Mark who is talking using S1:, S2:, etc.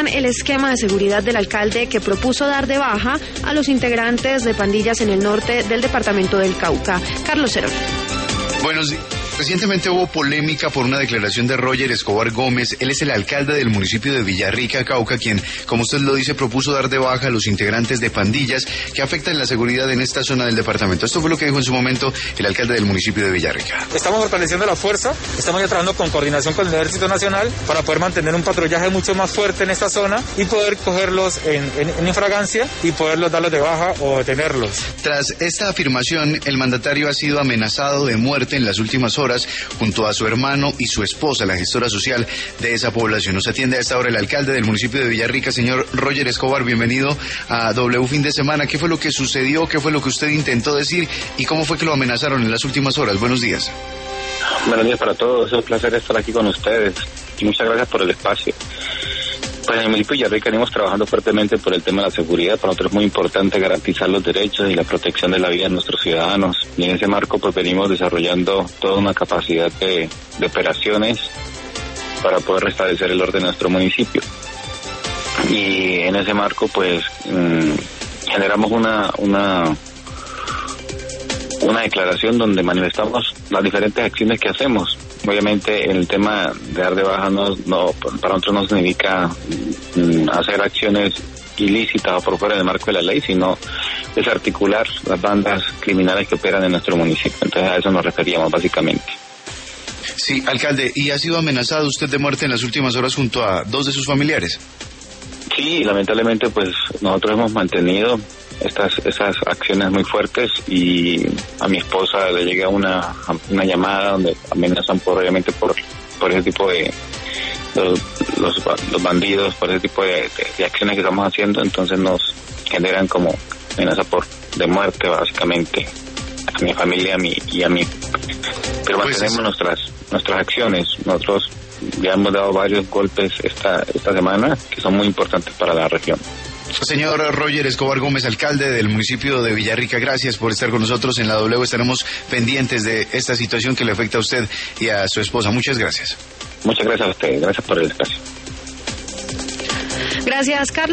S1: el esquema de seguridad del alcalde que propuso dar de baja a los integrantes de pandillas en el norte del departamento del Cauca. Carlos Cerón.
S2: Buenos días. Recientemente hubo polémica por una declaración de Roger Escobar Gómez. Él es el alcalde del municipio de Villarrica, Cauca, quien, como usted lo dice, propuso dar de baja a los integrantes de pandillas que afectan la seguridad en esta zona del departamento. Esto fue lo que dijo en su momento el alcalde del municipio de Villarrica.
S3: Estamos fortaleciendo la fuerza, estamos ya trabajando con coordinación con el Ejército Nacional para poder mantener un patrullaje mucho más fuerte en esta zona y poder cogerlos en infragancia y poderlos darlos de baja o detenerlos.
S2: Tras esta afirmación, el mandatario ha sido amenazado de muerte en las últimas horas junto a su hermano y su esposa, la gestora social de esa población. Nos atiende a esta hora el alcalde del municipio de Villarrica, señor Roger Escobar. Bienvenido a W Fin de Semana. ¿Qué fue lo que sucedió? ¿Qué fue lo que usted intentó decir? ¿Y cómo fue que lo amenazaron en las últimas horas? Buenos días.
S4: Buenos días para todos. Es un placer estar aquí con ustedes y muchas gracias por el espacio. Pues en el municipio de Villarrica venimos trabajando fuertemente por el tema de la seguridad. Para nosotros es muy importante garantizar los derechos y la protección de la vida de nuestros ciudadanos. Y en ese marco pues venimos desarrollando toda una capacidad de operaciones para poder restablecer el orden de nuestro municipio. Y en ese marco pues generamos una declaración donde manifestamos las diferentes acciones que hacemos. Obviamente el tema de dar de baja para nosotros no significa hacer acciones ilícitas o por fuera del marco de la ley, sino desarticular las bandas criminales que operan en nuestro municipio. Entonces a eso nos referíamos básicamente.
S2: Sí, alcalde, ¿y ha sido amenazado usted de muerte en las últimas horas junto a dos de sus familiares?
S4: Sí, lamentablemente pues nosotros hemos mantenido esas acciones muy fuertes y a mi esposa le llega una llamada donde amenazan obviamente por ese tipo de los bandidos, por ese tipo de acciones que estamos haciendo. Entonces nos generan como amenaza de muerte básicamente a mi familia y a mí. Pero mantenemos nuestras acciones. Nosotros ya hemos dado varios golpes esta semana que son muy importantes para la región.
S2: Señor Roger Escobar Gómez, alcalde del municipio de Villarrica, gracias por estar con nosotros en la W. Estaremos pendientes de esta situación que le afecta a usted y a su esposa. Muchas gracias.
S4: Muchas gracias a usted. Gracias por el espacio.
S1: Gracias, Carlos.